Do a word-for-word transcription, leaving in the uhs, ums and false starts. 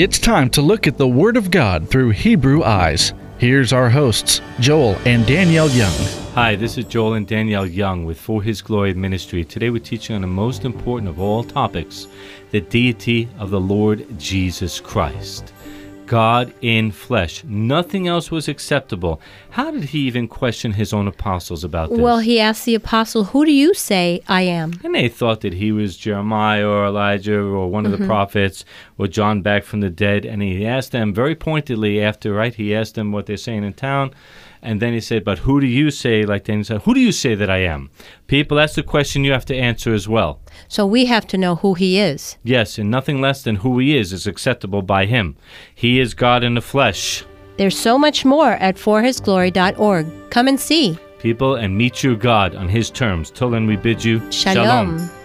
It's time to look at the Word of God through Hebrew eyes. Here's our hosts, Joel and Danielle Young. Hi, this is Joel and Danielle Young with For His Glory Ministry. Today we're teaching on the most important of all topics, the deity of the Lord Jesus Christ. God in flesh. Nothing else was acceptable. How did he even question his own apostles about this? Well, he asked the apostle, who do you say I am? And they thought that he was Jeremiah or Elijah or one of mm-hmm. the prophets or John back from the dead. And he asked them very pointedly after, right? He asked them what they're saying in town. And then he said, but who do you say, like Daniel said, who do you say that I am? People, that's the question you have to answer as well. So we have to know who he is. Yes, and nothing less than who he is is acceptable by him. He is God in the flesh. There's so much more at for his glory dot org. Come and see. People, and meet your God on his terms. Till then we bid you Shalom. Shalom.